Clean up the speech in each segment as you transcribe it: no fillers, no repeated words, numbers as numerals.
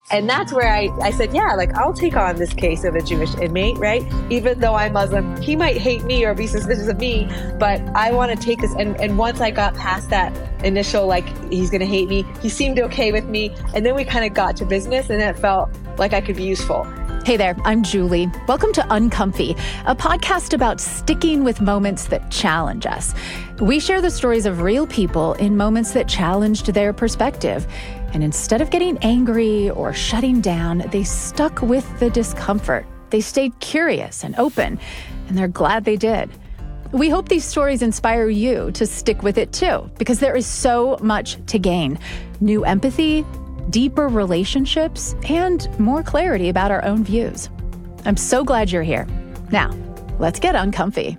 And that's where I said, yeah, like I'll take on this case of a Jewish inmate, right? Even though I'm Muslim, he might hate me or be suspicious of me, but I want to take this. And once I got past that initial, like, he's going to hate me, he seemed okay with me. And then we kind of got to business and it felt like I could be useful. Hey there, I'm Julie. Welcome to Uncomfy, a podcast about sticking with moments that challenge us. We share the stories of real people in moments that challenged their perspective. And instead of getting angry or shutting down, they stuck with the discomfort. They stayed curious and open, and they're glad they did. We hope these stories inspire you to stick with it too, because there is so much to gain. New empathy, deeper relationships, and more clarity about our own views. I'm so glad you're here. Now, let's get uncomfy.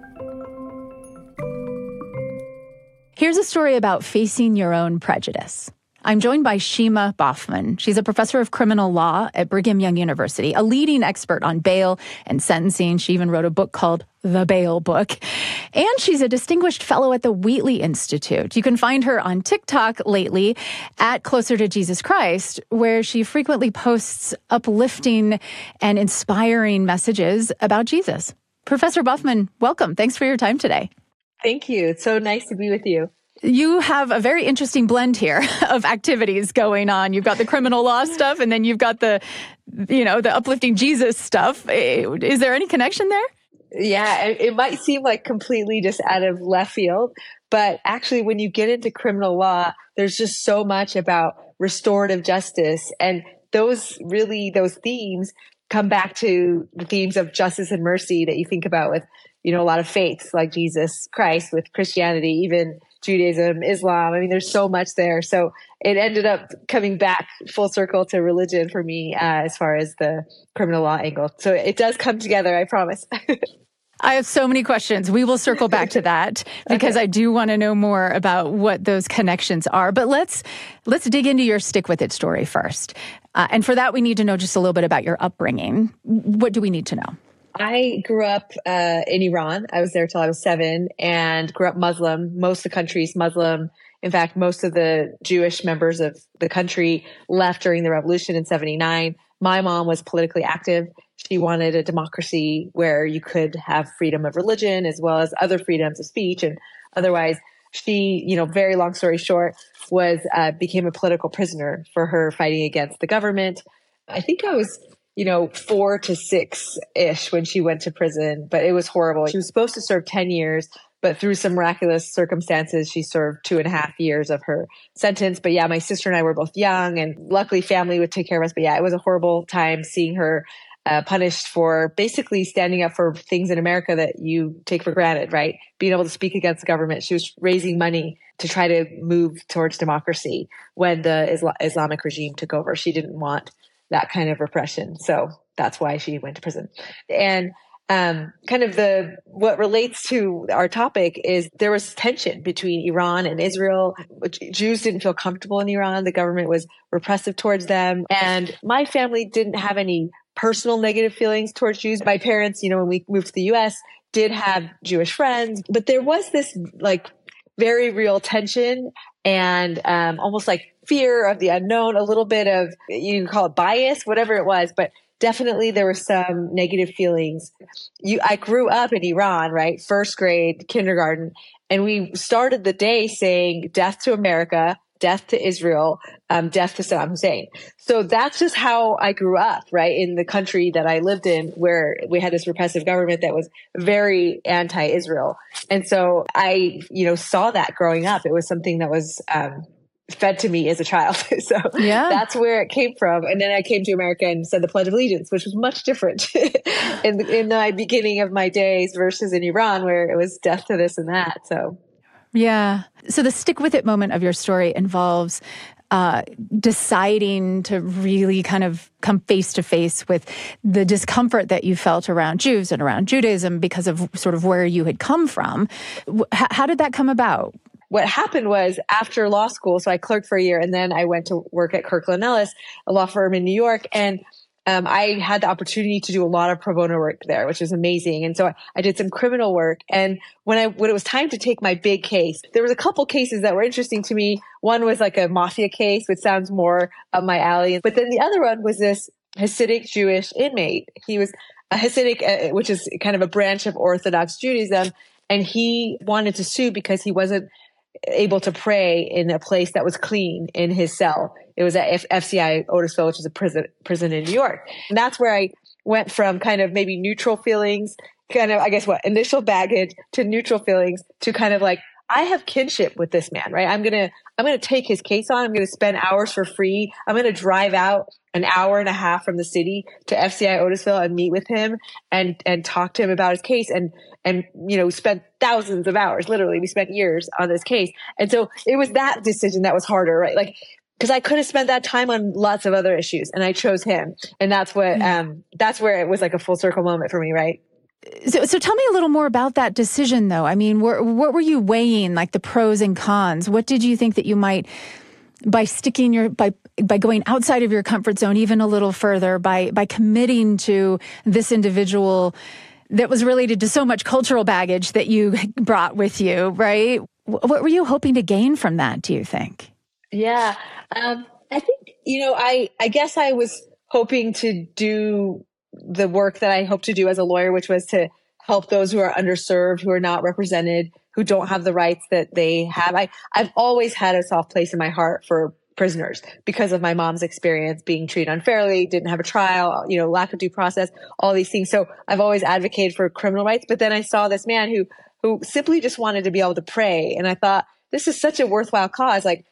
Here's a story about facing your own prejudice. I'm joined by Shima Baughman. She's a professor of criminal law at Brigham Young University, a leading expert on bail and sentencing. She even wrote a book called The Bail Book. And she's a distinguished fellow at the Wheatley Institute. You can find her on TikTok lately at Closer to Jesus Christ, where she frequently posts uplifting and inspiring messages about Jesus. Professor Baughman, welcome. Thanks for your time today. Thank you. It's so nice to be with you. You have a very interesting blend here of activities going on. You've got the criminal law stuff, and then you've got the uplifting Jesus stuff. Is there any connection there? Yeah, it might seem like completely just out of left field, but actually when you get into criminal law, there's just so much about restorative justice. And those themes come back to the themes of justice and mercy that you think about with, a lot of faiths like Jesus Christ, with Christianity, even Judaism, Islam. I mean, there's so much there. So it ended up coming back full circle to religion for me as far as the criminal law angle. So it does come together, I promise. I have so many questions. We will circle back to that because I do want to know more about what those connections are. But let's dig into your stick with it story first. And for that, we need to know just a little bit about your upbringing. What do we need to know? I grew up in Iran. I was there till I was 7 and grew up Muslim. Most of the country's Muslim. In fact, most of the Jewish members of the country left during the revolution in 79. My mom was politically active. She wanted a democracy where you could have freedom of religion as well as other freedoms of speech. And otherwise, she, very long story short, became a political prisoner for her fighting against the government. I think I was 4 to 6-ish when she went to prison, but it was horrible. She was supposed to serve 10 years, but through some miraculous circumstances, she served 2.5 years of her sentence. But yeah, my sister and I were both young, and luckily family would take care of us. But yeah, it was a horrible time seeing her punished for basically standing up for things in America that you take for granted, right? Being able to speak against the government. She was raising money to try to move towards democracy when the Islamic regime took over. She didn't want that kind of repression. So that's why she went to prison. And what relates to our topic is there was tension between Iran and Israel. Jews didn't feel comfortable in Iran. The government was repressive towards them. And my family didn't have any personal negative feelings towards Jews. My parents, when we moved to the US, did have Jewish friends, but there was this very real tension and almost like fear of the unknown, a little bit of, you can call it bias, whatever it was, but definitely there were some negative feelings. I grew up in Iran, right? First grade, kindergarten, and we started the day saying death to America, death to Israel, death to Saddam Hussein. So that's just how I grew up, right? In the country that I lived in, where we had this repressive government that was very anti-Israel. And so I, saw that growing up. It was something that was fed to me as a child. So that's where it came from. And then I came to America and said the Pledge of Allegiance, which was much different in the beginning of my days versus in Iran, where it was death to this and that. So. Yeah. So the stick with it moment of your story involves deciding to really kind of come face to face with the discomfort that you felt around Jews and around Judaism because of sort of where you had come from. How did that come about? What happened was after law school, so I clerked for a year and then I went to work at Kirkland & Ellis, a law firm in New York. And I had the opportunity to do a lot of pro bono work there, which was amazing. And so I did some criminal work. And when it was time to take my big case, there was a couple cases that were interesting to me. One was like a mafia case, which sounds more up my alley. But then the other one was this Hasidic Jewish inmate. He was a Hasidic, which is kind of a branch of Orthodox Judaism. And he wanted to sue because he wasn't able to pray in a place that was clean in his cell. It was at FCI Otisville, which is a prison in New York. And that's where I went from kind of maybe neutral feelings, kind of, I guess, initial baggage to neutral feelings to kind of like, I have kinship with this man, right? I'm going to take his case on. I'm going to spend hours for free. I'm going to drive out an hour and a half from the city to FCI Otisville and meet with him and talk to him about his case and, spent thousands of hours. Literally, we spent years on this case. And so it was that decision that was harder, right? Like, because I could have spent that time on lots of other issues and I chose him. And that's that's where it was like a full circle moment for me, right? So tell me a little more about that decision, though. I mean, what were you weighing, like the pros and cons? What did you think that you might, by going outside of your comfort zone even a little further, by committing to this individual that was related to so much cultural baggage that you brought with you, right? What were you hoping to gain from that, do you think? Yeah, I think, I guess I was hoping to do the work that I hope to do as a lawyer, which was to help those who are underserved, who are not represented, who don't have the rights that they have. I've always had a soft place in my heart for prisoners because of my mom's experience being treated unfairly, didn't have a trial, lack of due process, all these things. So I've always advocated for criminal rights. But then I saw this man who simply just wanted to be able to pray. And I thought, this is such a worthwhile cause. Like,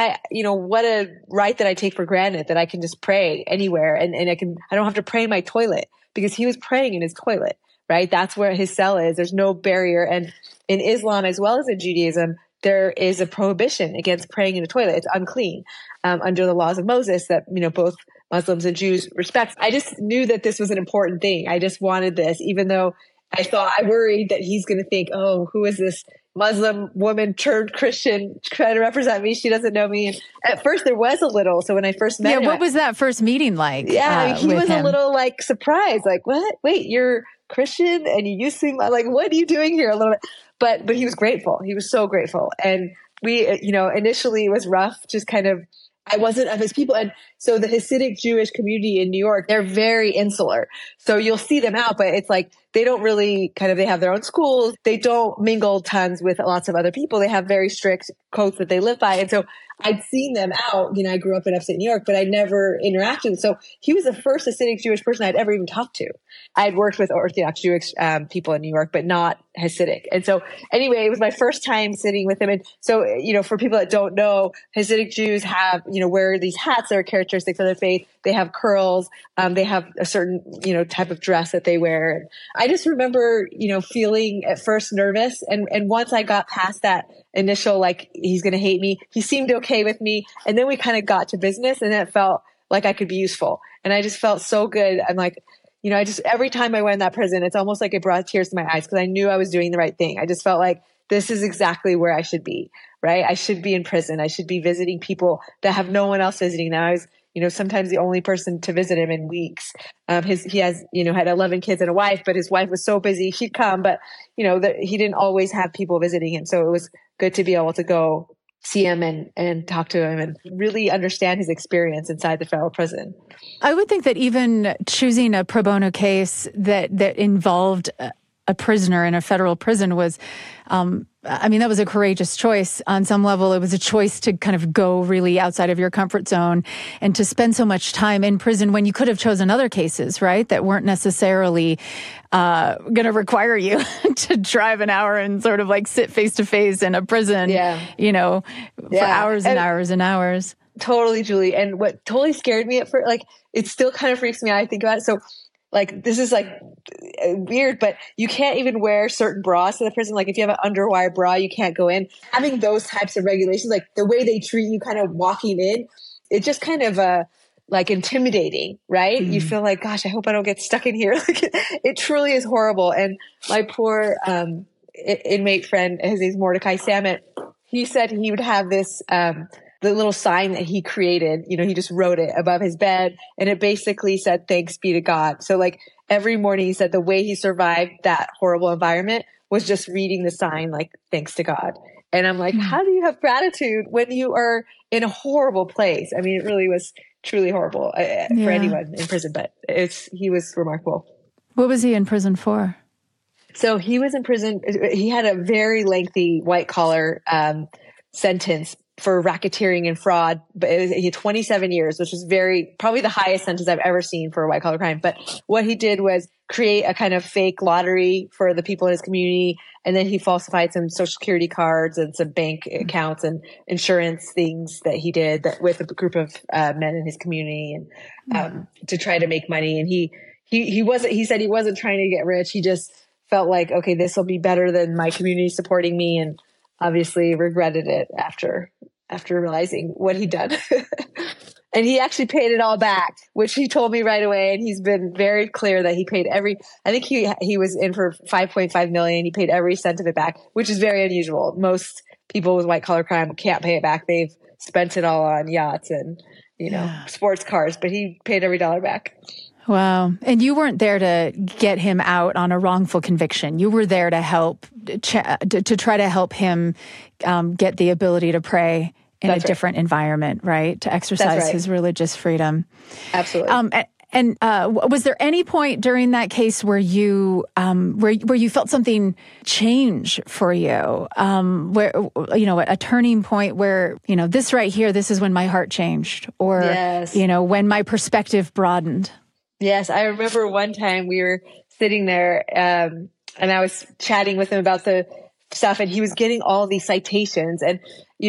what a right that I take for granted that I can just pray anywhere and I don't have to pray in my toilet because he was praying in his toilet, right? That's where his cell is. There's no barrier. And in Islam, as well as in Judaism, there is a prohibition against praying in a toilet. It's unclean under the laws of Moses that, both Muslims and Jews respect. I just knew that this was an important thing. I just wanted this, even though I worried that he's going to think, oh, who is this Muslim woman turned Christian trying to represent me? She doesn't know me. And at first there was a little. So when I first met him. What was that first meeting like? Yeah, he was a little like surprised, like, what? Wait, you're Christian and you used to like, what are you doing here? A little bit. But he was grateful. He was so grateful. And we, initially it was rough, just kind of, I wasn't of his people. And so the Hasidic Jewish community in New York, they're very insular. So you'll see them out, but it's like, they don't really they have their own schools. They don't mingle tons with lots of other people. They have very strict codes that they live by. And so I'd seen them out. I grew up in upstate New York, but I never interacted. So he was the first Hasidic Jewish person I'd ever even talked to. I'd worked with Orthodox Jewish people in New York, but not Hasidic. And so anyway, it was my first time sitting with him. And so, for people that don't know, Hasidic Jews have, wear these hats that are characteristics of their faith. They have curls. They have a certain, type of dress that they wear. I just remember, feeling at first nervous. And once I got past that initial, like, he's going to hate me, he seemed okay with me. And then we kind of got to business and it felt like I could be useful. And I just felt so good. I'm like, every time I went in that prison, it's almost like it brought tears to my eyes because I knew I was doing the right thing. I just felt like this is exactly where I should be, right? I should be in prison. I should be visiting people that have no one else visiting them. I was, sometimes the only person to visit him in weeks. He has, had 11 kids and a wife, but his wife was so busy, she'd come, but, he didn't always have people visiting him. So it was good to be able to go see him and talk to him and really understand his experience inside the federal prison. I would think that even choosing a pro bono case that involved a prisoner in a federal prison was, that was a courageous choice. On some level, it was a choice to kind of go really outside of your comfort zone and to spend so much time in prison when you could have chosen other cases, right, that weren't necessarily going to require you to drive an hour and sort of like sit face to face in a prison, for hours and hours and hours. Totally, Julie. And what totally scared me at first, like, it still kind of freaks me out. I think about it. So, like, this is like weird, but you can't even wear certain bras to the prison. Like, if you have an underwire bra, you can't go in. Having those types of regulations, like the way they treat you kind of walking in, it's just kind of like intimidating, right? Mm-hmm. You feel like, gosh, I hope I don't get stuck in here. Like, it truly is horrible. And my poor inmate friend, his name's Mordecai Samet, he said he would have this the little sign that he created, he just wrote it above his bed, and it basically said, "Thanks be to God." So like every morning he said the way he survived that horrible environment was just reading the sign, like, "Thanks to God." And I'm like, how do you have gratitude when you are in a horrible place? I mean, it really was truly horrible for anyone in prison, but he was remarkable. What was he in prison for? So he was in prison. He had a very lengthy white collar sentence for racketeering and fraud, but he had 27 years, which is probably the highest sentence I've ever seen for a white collar crime. But what he did was create a kind of fake lottery for the people in his community. And then he falsified some social security cards and some bank accounts and insurance things that he did with a group of men in his community and to try to make money. And he said he wasn't trying to get rich. He just felt like, okay, this will be better than my community supporting me, and obviously regretted it after realizing what he'd done. And he actually paid it all back, which he told me right away. And he's been very clear that he paid I think he was in for $5.5 million. He paid every cent of it back, which is very unusual. Most people with white collar crime can't pay it back. They've spent it all on yachts and, sports cars, but he paid every dollar back. Wow. And you weren't there to get him out on a wrongful conviction. You were there to help, to try to help him get the ability to pray in a different environment, right? To exercise his religious freedom. Absolutely. And was there any point during that case where you where you felt something change for you? Where a turning point where this right here, this is when my heart changed, or when my perspective broadened. Yes, I remember one time we were sitting there and I was chatting with him about the stuff, and he was getting all these citations, and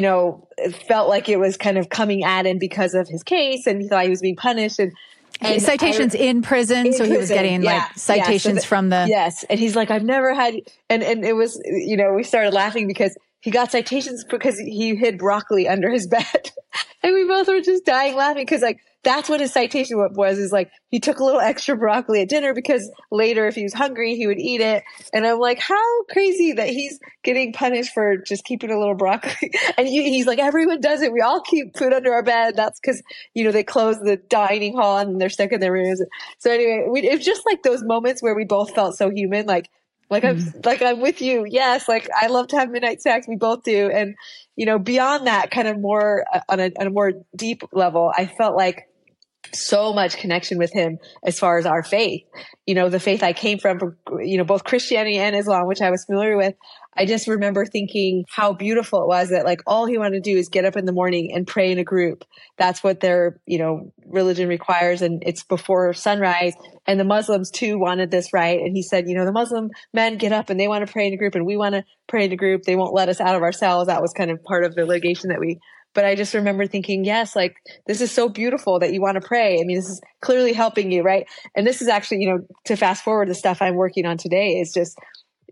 it felt like it was kind of coming at him because of his case, and he thought he was being punished. And citations in prison, so he was getting citations from the... Yes, and he's like, I've never had... And it was, we started laughing because he got citations because he hid broccoli under his bed. And we both were just dying laughing because that's what his citation was, is like, he took a little extra broccoli at dinner because later if he was hungry, he would eat it. And I'm like, how crazy that he's getting punished for just keeping a little broccoli. And he's like, everyone does it. We all keep food under our bed. That's because, they close the dining hall and they're stuck in their rooms. So anyway, it was just like those moments where we both felt so human, like I'm with you. Yes. Like, I love to have midnight snacks. We both do. And, beyond that, kind of more on a more deep level, I felt like so much connection with him as far as our faith, the faith I came from, both Christianity and Islam, which I was familiar with. I just remember thinking how beautiful it was that like all he wanted to do is get up in the morning and pray in a group. That's what their, religion requires. And it's before sunrise. And the Muslims too wanted this, right? And he said, the Muslim men get up and they want to pray in a group, and we want to pray in a group. They won't let us out of our cells. That was kind of part of the litigation but I just remember thinking, yes, like, this is so beautiful that you want to pray. I mean, this is clearly helping you, right? And this is actually, to fast forward, the stuff I'm working on today is just,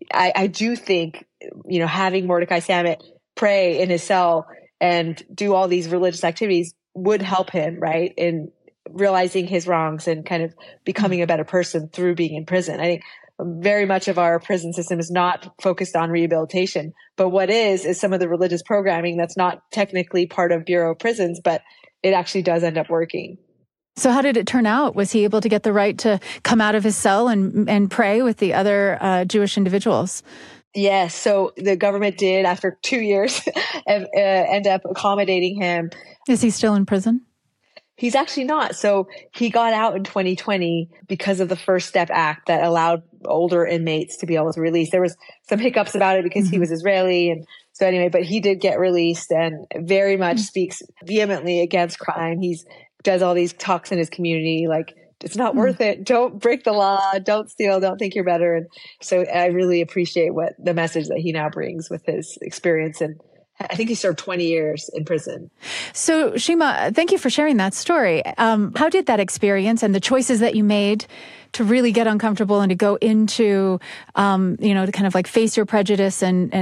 I do think, having Mordecai Samet pray in his cell and do all these religious activities would help him, right? In realizing his wrongs and kind of becoming a better person through being in prison. I think very much of our prison system is not focused on rehabilitation, but what is some of the religious programming that's not technically part of Bureau of Prisons, but it actually does end up working. So how did it turn out? Was he able to get the right to come out of his cell and pray with the other Jewish individuals? Yes. So the government did, after 2 years, end up accommodating him. Is he still in prison? He's actually not. So he got out in 2020 because of the First Step Act that allowed older inmates to be able to release. There was some hiccups about it because he was Israeli. And so anyway, but he did get released and very much speaks vehemently against crime. He does all these talks in his community, like, it's not worth it. Don't break the law. Don't steal. Don't think you're better. And so I really appreciate what the message that he now brings with his experience. And I think he served 20 years in prison. So Shima, thank you for sharing that story. How did that experience and the choices that you made to really get uncomfortable and to go into, to kind of like face your prejudice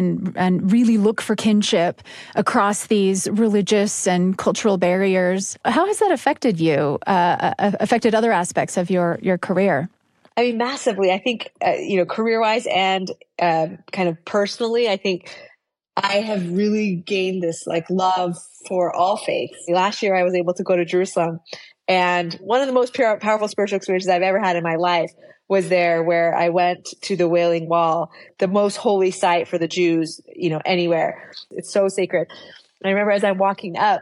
and really look for kinship across these religious and cultural barriers? How has that affected you, affected other aspects of your career? I mean, massively. I think, career-wise and kind of personally, I think I have really gained this like love for all faiths. Last year, I was able to go to Jerusalem, and one of the most powerful spiritual experiences I've ever had in my life was there, where I went to the Wailing Wall, the most holy site for the Jews, anywhere. It's so sacred. And I remember as I'm walking up,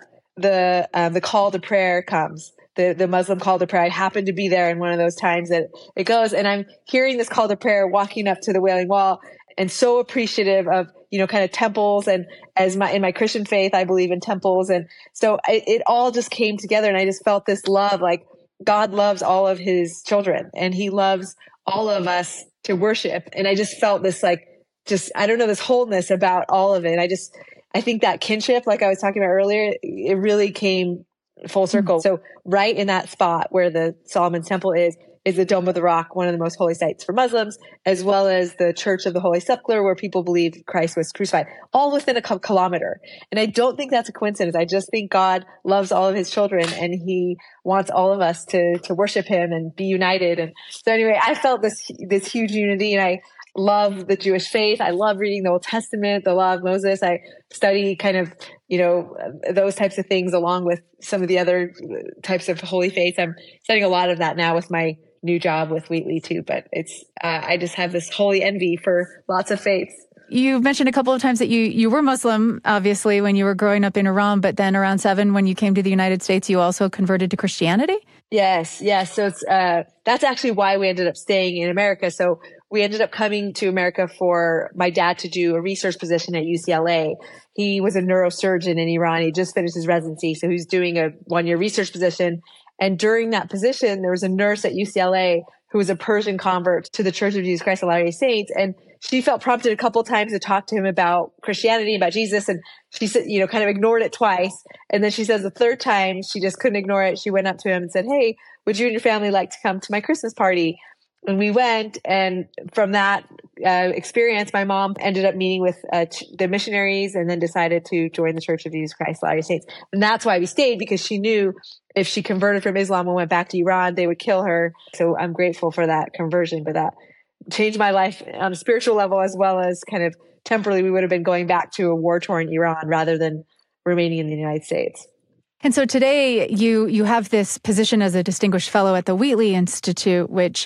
the call to prayer comes. The Muslim call to prayer. I happened to be there in one of those times that it goes, and I'm hearing this call to prayer walking up to the Wailing Wall, and so appreciative of, kind of temples. And in my Christian faith, I believe in temples. And so it all just came together, and I just felt this love, like God loves all of his children, and he loves all of us to worship. And I just felt this, like, I don't know, this wholeness about all of it. I think that kinship, like I was talking about earlier, it really came full circle. So right in that spot where the Solomon's Temple is the Dome of the Rock, one of the most holy sites for Muslims, as well as the Church of the Holy Sepulchre, where people believe Christ was crucified, all within a kilometer. And I don't think that's a coincidence. I just think God loves all of his children, and he wants all of us to worship him and be united. And so anyway, I felt this huge unity, and I love the Jewish faith. I love reading the Old Testament, the Law of Moses. I study kind of, those types of things along with some of the other types of holy faiths. I'm studying a lot of that now with my new job with Wheatley too, but I just have this holy envy for lots of faiths. You mentioned a couple of times that you were Muslim, obviously, when you were growing up in Iran, but then around 7, when you came to the United States, you also converted to Christianity? Yes. So it's that's actually why we ended up staying in America. So we ended up coming to America for my dad to do a research position at UCLA. He was a neurosurgeon in Iran. He just finished his residency, so he was doing a 1-year research position. And during that position, there was a nurse at UCLA who was a Persian convert to the Church of Jesus Christ of Latter-day Saints. And she felt prompted a couple of times to talk to him about Christianity, about Jesus. And she said, kind of ignored it twice. And then she says the third time, she just couldn't ignore it. She went up to him and said, "Hey, would you and your family like to come to my Christmas party?" And we went. And from that experience, my mom ended up meeting with the missionaries, and then decided to join the Church of Jesus Christ of Latter-day Saints. And that's why we stayed, because she knew if she converted from Islam and went back to Iran, they would kill her. So I'm grateful for that conversion, but that changed my life on a spiritual level, as well as kind of temporarily we would have been going back to a war-torn Iran rather than remaining in the United States. And so today you have this position as a distinguished fellow at the Wheatley Institute, which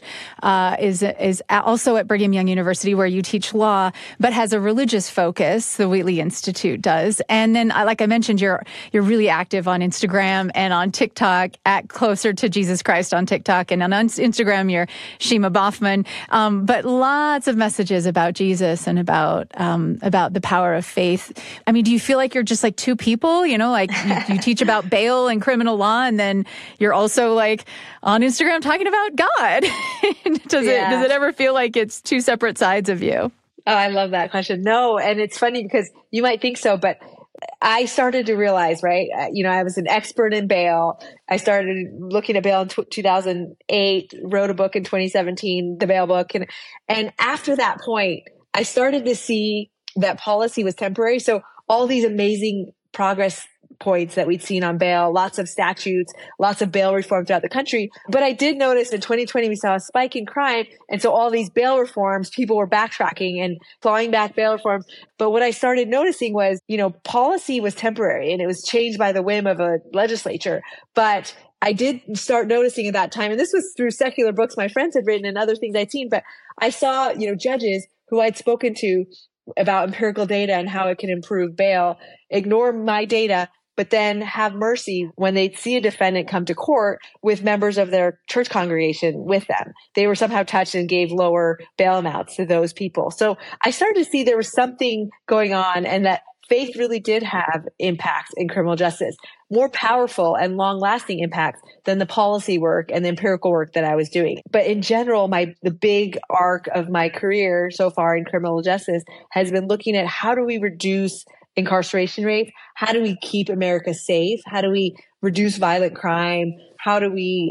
is also at Brigham Young University, where you teach law, but has a religious focus. The Wheatley Institute does. And then, like I mentioned, you're really active on Instagram and on TikTok, at Closer to Jesus Christ on TikTok, and on Instagram you're Shima Boffman. But lots of messages about Jesus and about the power of faith. I mean, do you feel like you're just like two people? Like you teach about bail and criminal law, and then you're also like on Instagram talking about God. Does it ever feel like it's two separate sides of you? Oh, I love that question. No, and it's funny because you might think so, but I started to realize, right? I was an expert in bail. I started looking at bail in 2008, wrote a book in 2017, the bail book. And after that point, I started to see that policy was temporary. So all these amazing progress points that we'd seen on bail, lots of statutes, lots of bail reform throughout the country. But I did notice in 2020, we saw a spike in crime. And so all these bail reforms, people were backtracking and clawing back bail reforms. But what I started noticing was, policy was temporary, and it was changed by the whim of a legislature. But I did start noticing at that time, and this was through secular books my friends had written and other things I'd seen, but I saw, judges who I'd spoken to about empirical data and how it can improve bail, ignore my data, but then have mercy when they see a defendant come to court with members of their church congregation with them. They were somehow touched and gave lower bail amounts to those people. So I started to see there was something going on, and that faith really did have impacts in criminal justice, more powerful and long-lasting impacts than the policy work and the empirical work that I was doing. But in general, the big arc of my career so far in criminal justice has been looking at how do we reduce incarceration rates? How do we keep America safe? How do we reduce violent crime? How do we,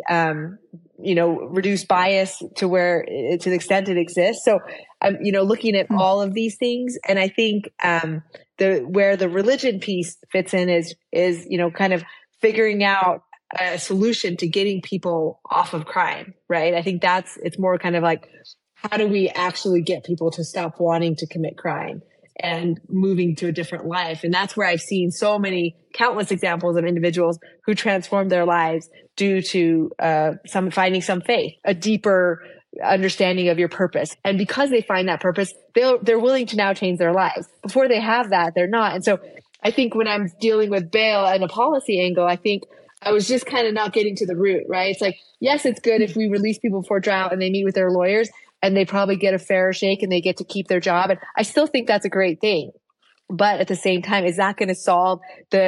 reduce bias to the extent it exists? So I'm, looking at all of these things. And I think, where the religion piece fits in is, kind of figuring out a solution to getting people off of crime, right? I think it's more kind of like, how do we actually get people to stop wanting to commit crime? and moving to a different life. And that's where I've seen countless examples of individuals who transformed their lives due to finding some faith, a deeper understanding of your purpose. And because they find that purpose, they're willing to now change their lives. Before they have that, they're not. And so I think when I'm dealing with bail and a policy angle, I think I was just kind of not getting to the root, right? It's like, yes, it's good if we release people before trial and they meet with their lawyers and they probably get a fair shake and they get to keep their job. And I still think that's a great thing. But at the same time, is that going to solve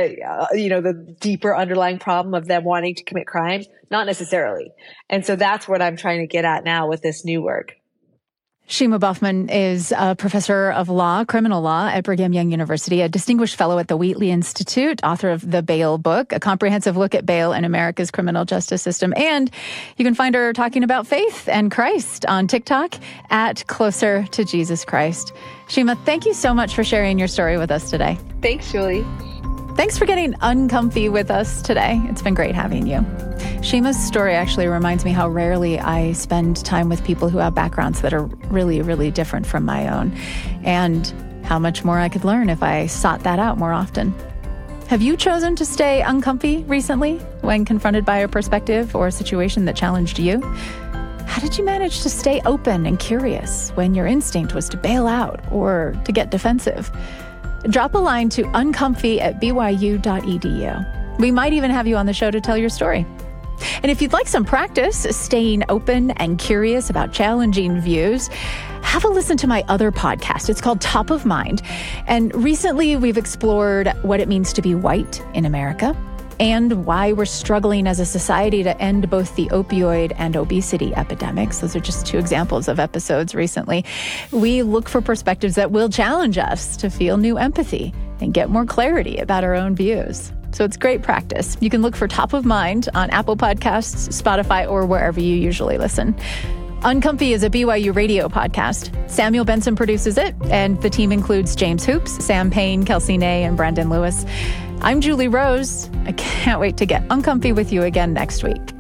the deeper underlying problem of them wanting to commit crimes? Not necessarily. And so that's what I'm trying to get at now with this new work. Shima Baughman is a professor of law, criminal law at Brigham Young University, a distinguished fellow at the Wheatley Institute, author of The Bail Book, a comprehensive look at bail in America's criminal justice system. And you can find her talking about faith and Christ on TikTok at Closer to Jesus Christ. Shima, thank you so much for sharing your story with us today. Thanks, Julie. Thanks for getting uncomfy with us today. It's been great having you. Shima's story actually reminds me how rarely I spend time with people who have backgrounds that are really, really different from my own, and how much more I could learn if I sought that out more often. Have you chosen to stay uncomfy recently when confronted by a perspective or a situation that challenged you? How did you manage to stay open and curious when your instinct was to bail out or to get defensive? Drop a line to uncomfy@byu.edu. We might even have you on the show to tell your story. And if you'd like some practice staying open and curious about challenging views, have a listen to my other podcast. It's called Top of Mind. And recently we've explored what it means to be white in America and why we're struggling as a society to end both the opioid and obesity epidemics. Those are just two examples of episodes recently. We look for perspectives that will challenge us to feel new empathy and get more clarity about our own views. So it's great practice. You can look for Top of Mind on Apple Podcasts, Spotify, or wherever you usually listen. Uncomfy is a BYU radio podcast. Samuel Benson produces it, and the team includes James Hoops, Sam Payne, Kelsey Ney, and Brandon Lewis. I'm Julie Rose. I can't wait to get uncomfy with you again next week.